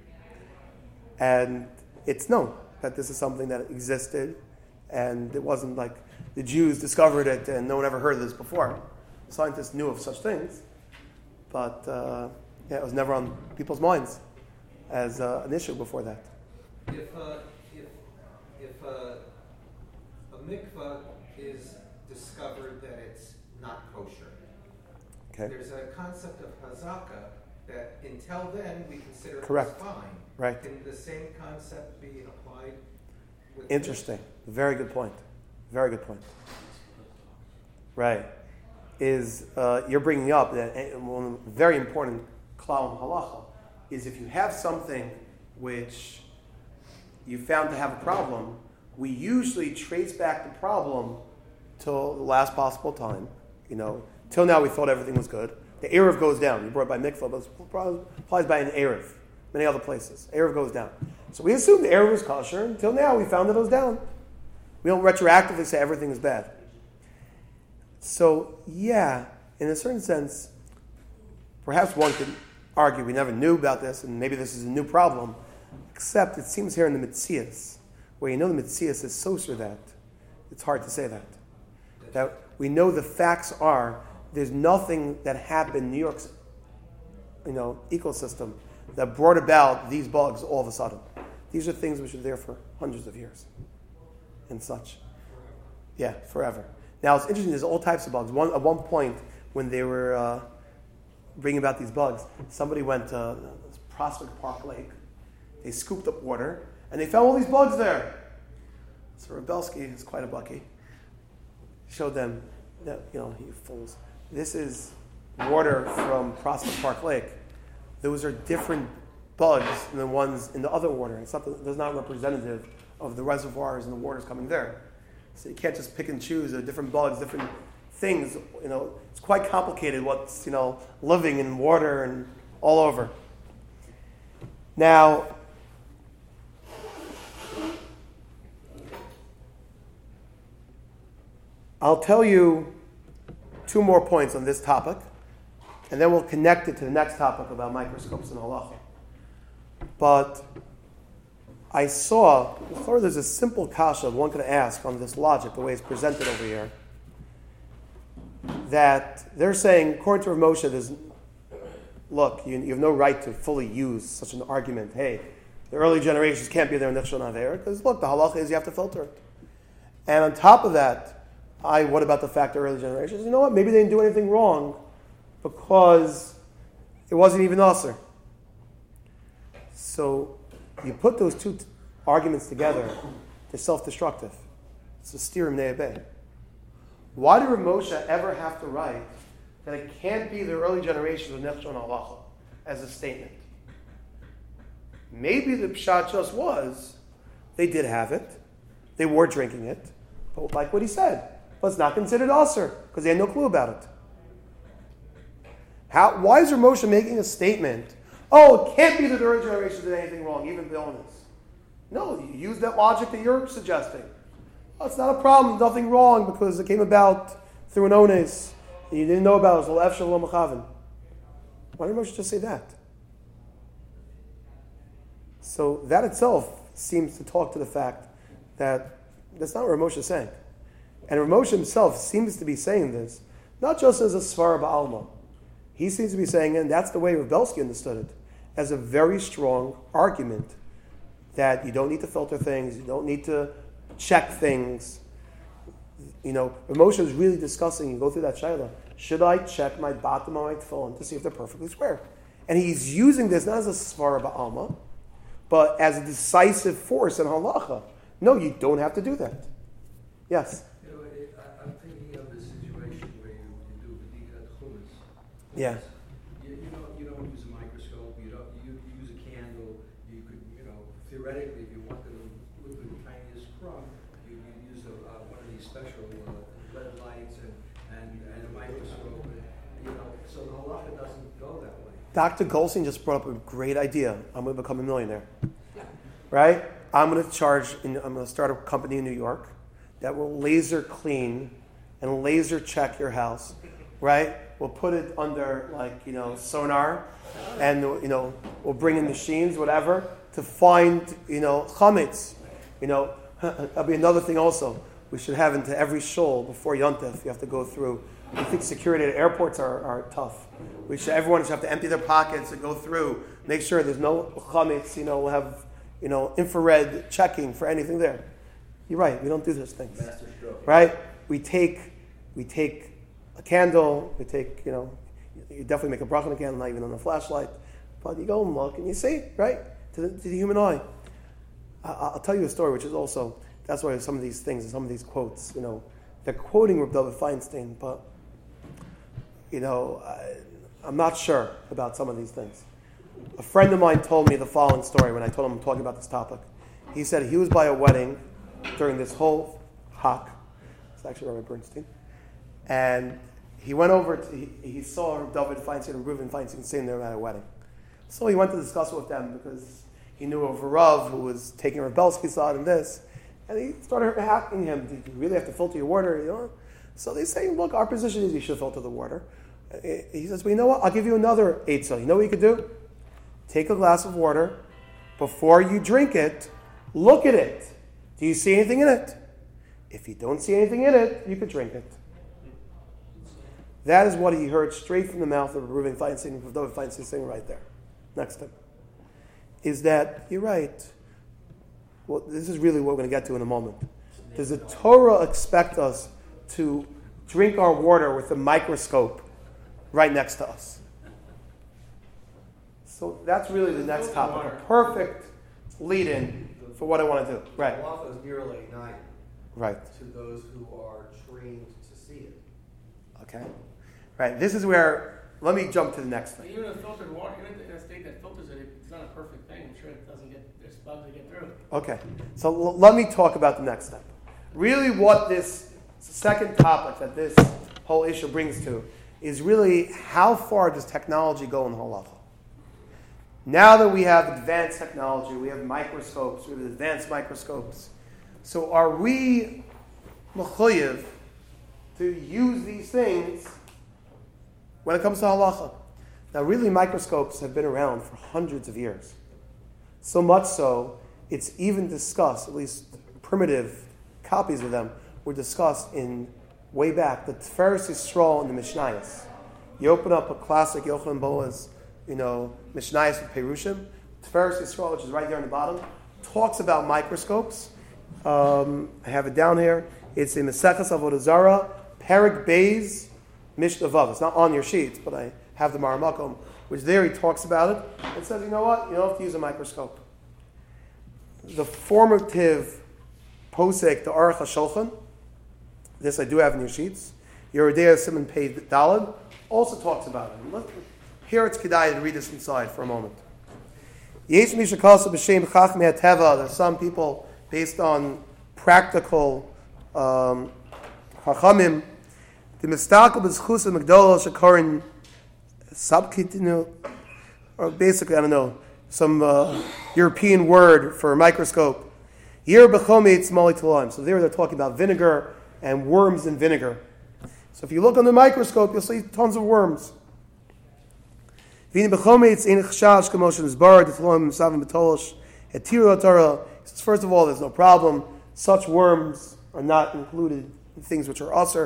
And it's known that this is something that existed, and it wasn't like the Jews discovered it and no one ever heard of this before. Scientists knew of such things, but it was never on people's minds as an issue before that. If a mikvah is discovered that it's not kosher. Okay. There's a concept of hazaka that until then we consider it Correct. as fine. Right. Can the same concept be applied with Interesting. Very good point. Very good point. Right. You're bringing up that one very important klal in halacha is if you have something which you found to have a problem, we usually trace back the problem till the last possible time. Till now we thought everything was good. The Erev goes down. You brought by mikvah, but it applies by an Erev. Many other places. Erev goes down. So we assume the Erev was kosher. Until now we found that it was down. We don't retroactively say everything is bad. So, yeah, in a certain sense, perhaps one could argue we never knew about this, and maybe this is a new problem, except it seems here in the Metzias, where the Metzias is so sure that it's hard to say that. That we know the facts are, there's nothing that happened in New York's ecosystem that brought about these bugs all of a sudden. These are things which are there for hundreds of years and such. Yeah, forever. Now, it's interesting, there's all types of bugs. At one point, when they were bringing about these bugs, somebody went to Prospect Park Lake. They scooped up water, and they found all these bugs there. So Rebelsky is quite a bucky. Showed them that, you fools. This is water from Prospect Park Lake. Those are different bugs than the ones in the other water. It's not representative of the reservoirs and the waters coming there. So you can't just pick and choose different bugs, different things. It's quite complicated what's, living in water and all over. Now, I'll tell you 2 more points on this topic, and then we'll connect it to the next topic about microscopes and halacha. But I saw, there's a simple kasha one could ask on this logic, the way it's presented over here, that they're saying, according to Rav Moshe, look, you have no right to fully use such an argument. Hey, the early generations can't be there in Nichshon Aver, because look, the halacha is you have to filter it. And on top of that, what about the fact that early generations? You know what, maybe they didn't do anything wrong because it wasn't even usher. So you put those 2 arguments together, they're self-destructive. It's a stirim ne'ebeh. Why did Rav Moshe ever have to write that it can't be the early generations of Nechshon Halacha as a statement? Maybe the pshat just was, they did have it, they were drinking it, but like what he said, but it's not considered usher because they had no clue about it. Why is Rav Moshe making a statement? Oh, it can't be that the early generations did anything wrong, even the illness. No, you use that logic that you're suggesting. Oh, it's not a problem, nothing wrong, because it came about through an ones, and you didn't know about it. Why did Moshe just say that? So that itself seems to talk to the fact that that's not what Rav Moshe is saying. And Rav Moshe himself seems to be saying this, not just as a svara ba'alma. He seems to be saying, and that's the way Rav Belsky understood it, as a very strong argument that you don't need to filter things, you don't need to check things. Rav Moshe is really discussing, you go through that shayla, should I check my bottom of my tefillin to see if they're perfectly square? And he's using this not as a svara ba'alma, but as a decisive force in halacha. No, you don't have to do that. Yes? I'm thinking of the situation where you do bedikat chumas. Yeah. You don't use a microscope. You use a candle. You could, theoretically, if you wanted to look at the tiniest crumb, you use one of these special red lights and a microscope. So the halacha doesn't go that way. Dr. Goldstein just brought up a great idea. I'm going to become a millionaire. Right? I'm going to start a company in New York that will laser clean and laser check your house. Right? We'll put it under sonar, and we'll bring in machines, whatever, to find chametz. That'll be another thing also. We should have into every shul before Yontef. You have to go through. I think security at airports are tough. Everyone should have to empty their pockets and go through, make sure there's no chametz. We'll have infrared checking for anything there. You're right. We don't do those things. Right? We take we take a candle, you definitely make a bracha on a candle, not even on a flashlight, but you go and look and you see, right, to the human eye. I'll tell you a story, which is also, that's why some of these things and some of these quotes, they're quoting Reb David Feinstein, but, I'm not sure about some of these things. A friend of mine told me the following story when I told him I'm talking about this topic. He said he was by a wedding during this whole Hak. It's actually Rabbi Bernstein. And he went over, he saw David Feinstein and Reuven Feinstein sitting there at a wedding. So he went to discuss it with them because he knew of a Rav who was taking Rav Belsky's side and this. And he started hacking him. Did you really have to filter your water? So they say, look, our position is you should filter the water. He says, well, you know what? I'll give you another eitzah. You know what you could do? Take a glass of water. Before you drink it, look at it. Do you see anything in it? If you don't see anything in it, you could drink it. That is what he heard straight from the mouth of Reuven Feinstein, of David Feinstein sitting right there, next to him. Is that, you're right. Well, this is really what we're going to get to in a moment. Does the Torah expect us to drink our water with a microscope right next to us? So that's really the next topic. A perfect lead-in for what I want to do. Right. Halacha is nearly night. Right. To those who are trained to see it. Okay. Right. This is where, let me jump to the next thing. Even a filtered water, even in a state that filters it, it's not a perfect thing. I'm sure it doesn't there's bugs that get through. Okay. So let me talk about the next step. Really what this second topic that this whole issue brings to is really how far does technology go in halacha? Now that we have advanced technology, we have microscopes, we have advanced microscopes. So are we mechuyev to use these things when it comes to halacha? Now really microscopes have been around for hundreds of years. So much so, it's even discussed, at least primitive copies of them, were discussed in way back, the Tiferes Yisrael and the Mishnayos. You open up a classic Yochanan Boaz, Mishnayos with Perushim. Tiferes Yisrael, which is right there on the bottom, talks about microscopes. I have it down here. It's in Maseches Avodah Zarah, Perek Beis, Mishnah Vav. It's not on your sheets, but I have the Maramakom, which there he talks about it. It says, you know what? You don't have to use a microscope. The formative posek, the Aruch HaShulchan, this I do have in your sheets. Yeridea Simon Pei Daled also talks about it. Here it's Kedai to read this inside for a moment. There's some people based on practical chachamim. The mistakel b'zchus Magdala shekarin sabkitinu, or basically I don't know some European word for a microscope. Yer b'chometz mali tolaim. So there they're talking about vinegar and worms in vinegar. So if you look on the microscope, you'll see tons of worms. He says, first of all, there's no problem. Such worms are not included in things which are asr.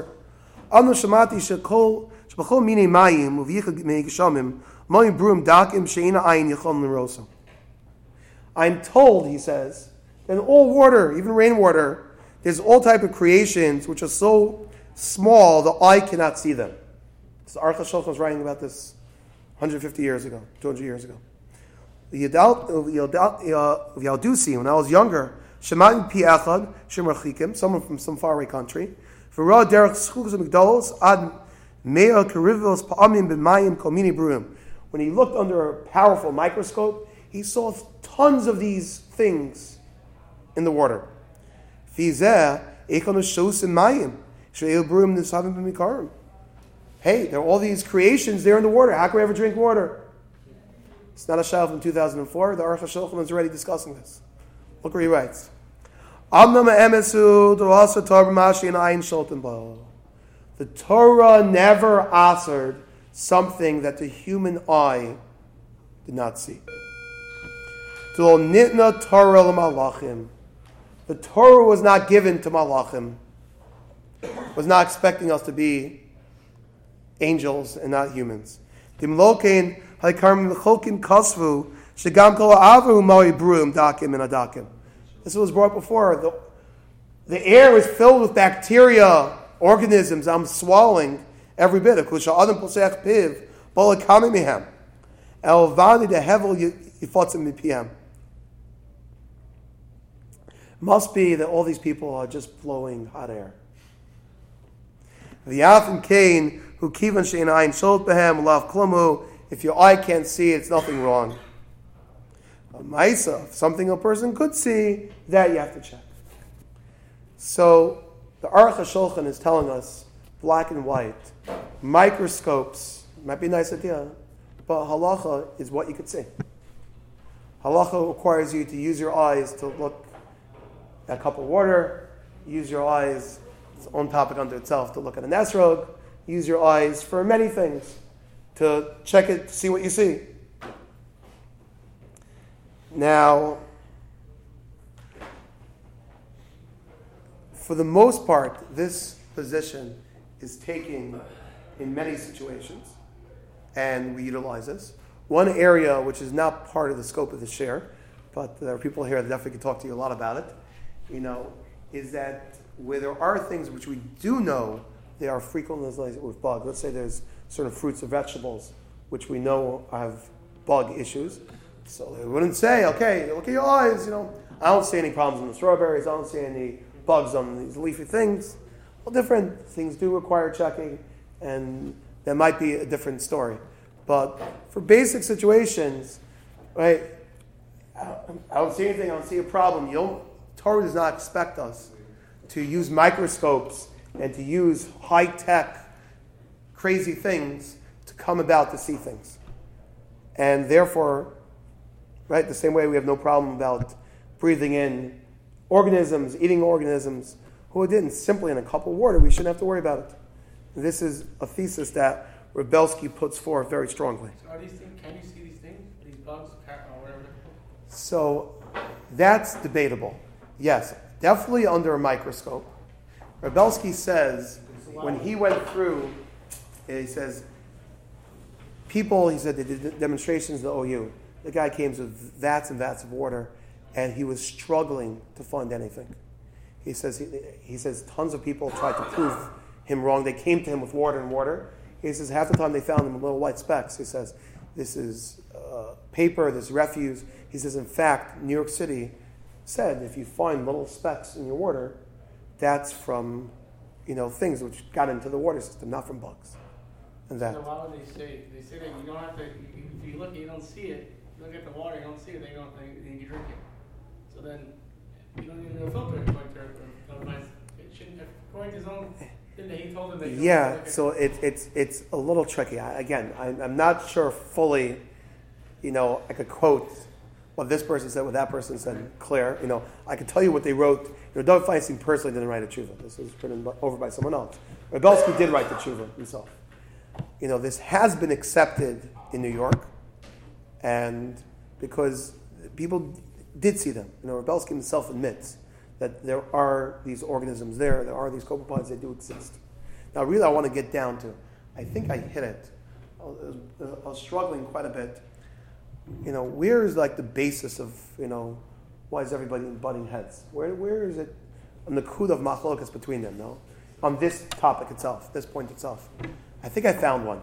I'm told, he says, that in all water, even rainwater, there's all type of creations which are so small the eye cannot see them. So Aruch HaShulchan was writing about this 150 years ago, 200 years ago. Yaldusi, when I was younger, Shema'im Pi Echad, Shem Rachikim, someone from some faraway country, V'ra derech schukos migdalos ad mea kerivos pa'amim b'mayim kolmini bruim. When he looked under a powerful microscope, he saw tons of these things in the water. Fizeh ekon shosim mayim she'el bruim nisavim b'mikarim. Hey, there are all these creations there in the water. How can we ever drink water? It's not a shayla from 2004. The Aruch HaShulchan is already discussing this. Look where he writes. The Torah never answered something that the human eye did not see. The Torah was not given to malachim. Was not expecting us to be angels and not humans. This was brought before. The air was filled with bacteria organisms I'm swallowing every bit. Kusha adam posech piv, bola kami mihem. El vani de hevel yifotzim mipihem. Must be that all these people are just blowing hot air. V'yafim kain hu kivan shein ayin shot behem lav klumu. If your eye can't see, it's nothing wrong. Ma'isa, something a person could see, that you have to check. So the Aruch HaShulchan is telling us, black and white, microscopes, might be a nice idea, but halacha is what you could see. Halacha requires you to use your eyes to look at a cup of water, use your eyes, it's its own topic unto itself, to look at an esrog, use your eyes for many things, to check it, to see what you see. Now, for the most part, this position is taken in many situations, and we utilize this. One area which is not part of the scope of the share, but there are people here that definitely can talk to you a lot about it, is that where there are things which we do know they are frequently with bugs. Let's say there's certain fruits or vegetables which we know have bug issues. So they wouldn't say, okay, look at your eyes, I don't see any problems in the strawberries, I don't see any bugs on these leafy things. Well, different things do require checking, and that might be a different story. But for basic situations, right, I don't see anything, I don't see a problem. Torah does not expect us to use microscopes and to use high-tech, crazy things to come about to see things. And therefore, right, the same way we have no problem about breathing in organisms, eating organisms, who didn't simply in a cup of water, we shouldn't have to worry about it. And this is a thesis that Rebelsky puts forth very strongly. So are these things, can you see these things? These bugs, or whatever they're called? So that's debatable. Yes, definitely under a microscope. Rebelsky says, when he went through, he says, people, he said, they did demonstrations at the OU. The guy came with vats and vats of water, and he was struggling to find anything. He says tons of people tried to prove him wrong. They came to him with water and water. He says half the time they found him with little white specks. He says, this is paper, this refuse. He says, in fact, New York City said if you find little specks in your water, that's from things which got into the water system, not from bugs. And that. So why would they say? They say that you don't have to. If you look, you don't see it. You look at the water, you don't see it. Then you drink it. So then you don't need a filter according to otherwise it shouldn't. According to his own, he told him that. Yeah. So it's a little tricky. I'm not sure fully. I could quote what this person said, what that person said, clear. I could tell you what they wrote. Doug Feinstein personally didn't write a tshuva. This was written over by someone else. Rebelsky did write the tshuva himself. This has been accepted in New York, and because people did see them. Rebelsky himself admits that there are these organisms there are these copepods, they do exist. Now, really, I want to get down to, I think I hit it. I was struggling quite a bit. Where is like the basis of, why is everybody butting heads? Where is it on the kud of machlokas between them, no? On this topic itself, this point itself. I think I found one.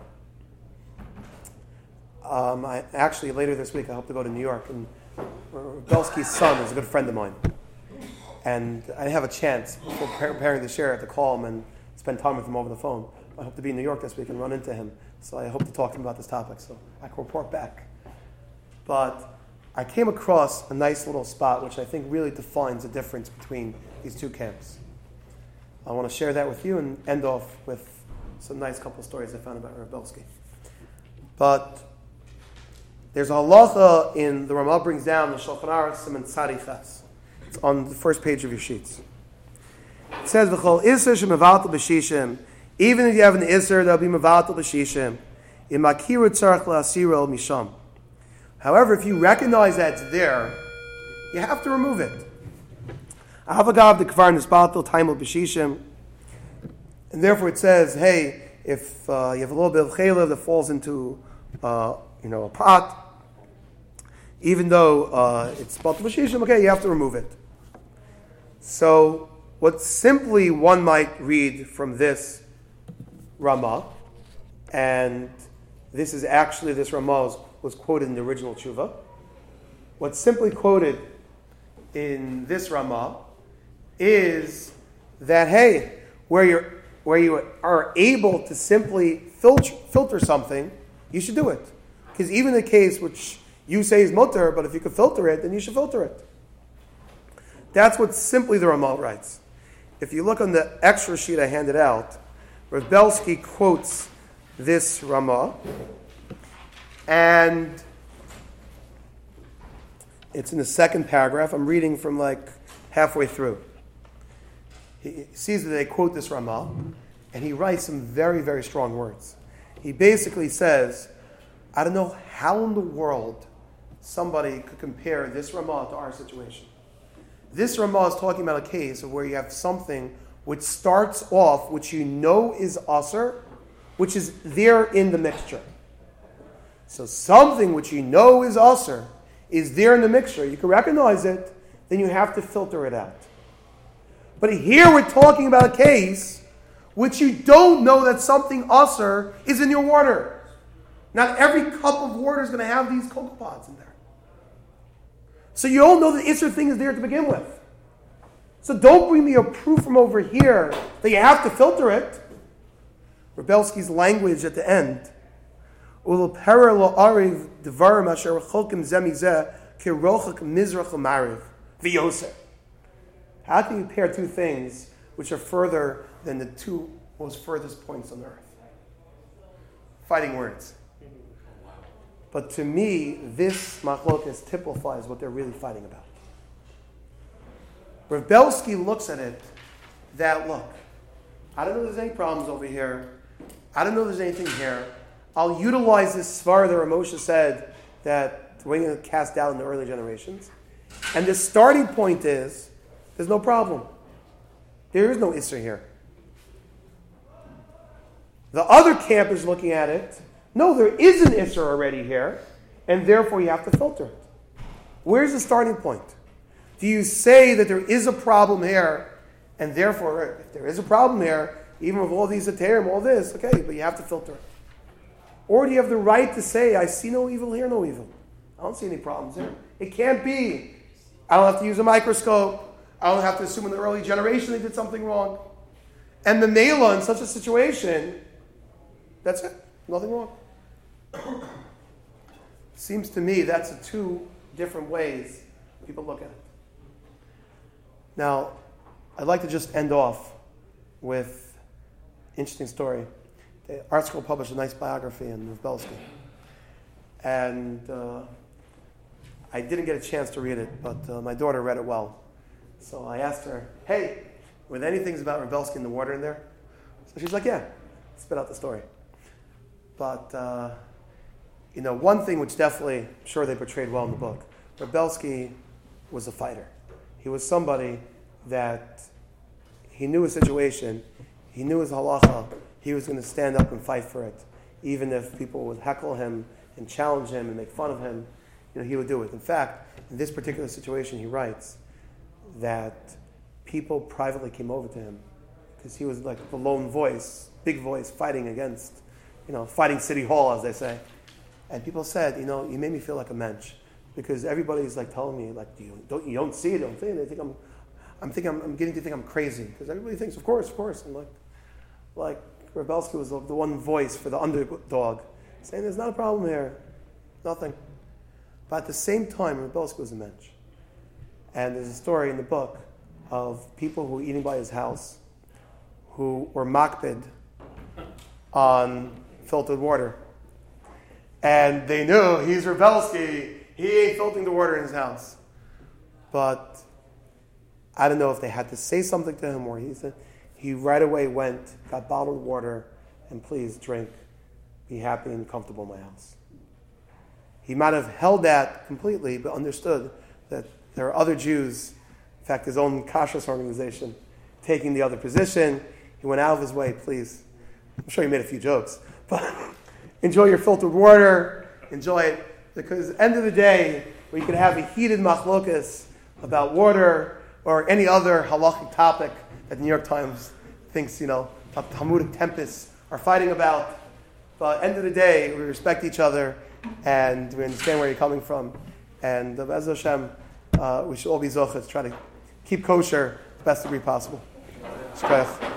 Actually, later this week, I hope to go to New York, and Belsky's son is a good friend of mine. And I have a chance, before preparing the share, to call him and spend time with him over the phone. I hope to be in New York this week and run into him. So I hope to talk to him about this topic, so I can report back. But I came across a nice little spot which I think really defines the difference between these two camps. I want to share that with you and end off with some nice couple of stories I found about Rebelsky. But there's a halacha in the Ramah brings down the Shulchan Aruch Siman Tzadi Ches. It's on the first page of your sheets. It says, "V'chol iser shemevatel b'shishim." Even if you have an iser, there'll be mevatel b'shishim. Imakiru tzarich la'asiro misham. However, if you recognize that it's there, you have to remove it. Avagav the kvar nisbatel taimel b'shishim. And therefore it says, hey, if you have a little bit of chaylev that falls into a pot, even though it's batel b'shishim, okay, you have to remove it. So what simply one might read from this Ramah, and this Ramah was quoted in the original Tshuva. What's simply quoted in this Ramah is that, hey, where you are able to simply filter something, you should do it. Because even the case which you say is mutter, but if you could filter it, then you should filter it. That's what simply the Ramah writes. If you look on the extra sheet I handed out, Rav Belsky quotes this Ramah, and it's in the second paragraph. I'm reading from like halfway through. He sees that they quote this Ramah, and he writes some very, very strong words. He basically says, I don't know how in the world somebody could compare this Ramah to our situation. This Ramah is talking about a case of where you have something which starts off, which you know is asr, which is there in the mixture. So something which you know is asr is there in the mixture. You can recognize it, then you have to filter it out. But here we're talking about a case which you don't know that something asr is in your water. Not every cup of water is going to have these cocoa pods in there. So you don't know the Isser thing is there to begin with. So don't bring me a proof from over here that you have to filter it. Rebelsky's language at the end. How can you pair two things which are further than the two most furthest points on earth? Fighting words. But to me, this machlokas typifies what they're really fighting about. Rav Belsky looks at it that, look, I don't know if there's any problems over here. I don't know if there's anything here. I'll utilize this svara that Ramosha said that we're going to cast down in the early generations. And the starting point is, there's no problem. There is no Isser here. The other camp is looking at it. No, there is an Isser already here, and therefore you have to filter it. Where's the starting point? Do you say that there is a problem here, and therefore, if there is a problem here, even with all these Aterim, all this, okay, but you have to filter it? Or do you have the right to say, I see no evil here, no evil. I don't see any problems here. It can't be. I don't have to use a microscope. I don't have to assume in the early generation they did something wrong. And the Mela in such a situation, that's it. Nothing wrong. Seems to me that's the two different ways people look at it. Now, I'd like to just end off with an interesting story. The Art Scroll published a nice biography on Rav Belsky. And I didn't get a chance to read it, but my daughter read it well. So I asked her, hey, were there any things about Rav Belsky in the water in there? So she's like, yeah, spit out the story. But, one thing which definitely, I'm sure they portrayed well in the book, Rav Belsky was a fighter. He was somebody that he knew his situation, he knew his halacha, he was going to stand up and fight for it. Even if people would heckle him and challenge him and make fun of him, he would do it. In fact, in this particular situation, he writes that people privately came over to him because he was like the lone voice, big voice, fighting against, fighting City Hall, as they say. And people said, you made me feel like a mensch, because everybody's like telling me, like, you don't see it, don't think. They think I'm getting to think I'm crazy, because everybody thinks, of course. And like Rav Belsky was the one voice for the underdog, saying there's not a problem here, nothing. But at the same time, Rav Belsky was a mensch. And there's a story in the book of people who were eating by his house, who were makpid on filtered water. And they knew he's Rav Belsky, he ain't filtering the water in his house. But I don't know if they had to say something to him, or he right away went, got bottled water, and please drink, be happy and comfortable in my house. He might have held that completely, but understood that there are other Jews, in fact his own kashrus organization, taking the other position. He went out of his way, please. I'm sure he made a few jokes, but enjoy your filtered water, enjoy it, because at the end of the day, where you could have a heated machlokas about water or any other halachic topic that the New York Times thinks, Talmudic tempests are fighting about. But at the end of the day, we respect each other and we understand where you're coming from. And Be'ez Hashem, we should all be zocheh to try to keep kosher to the best degree possible. Shkoyach.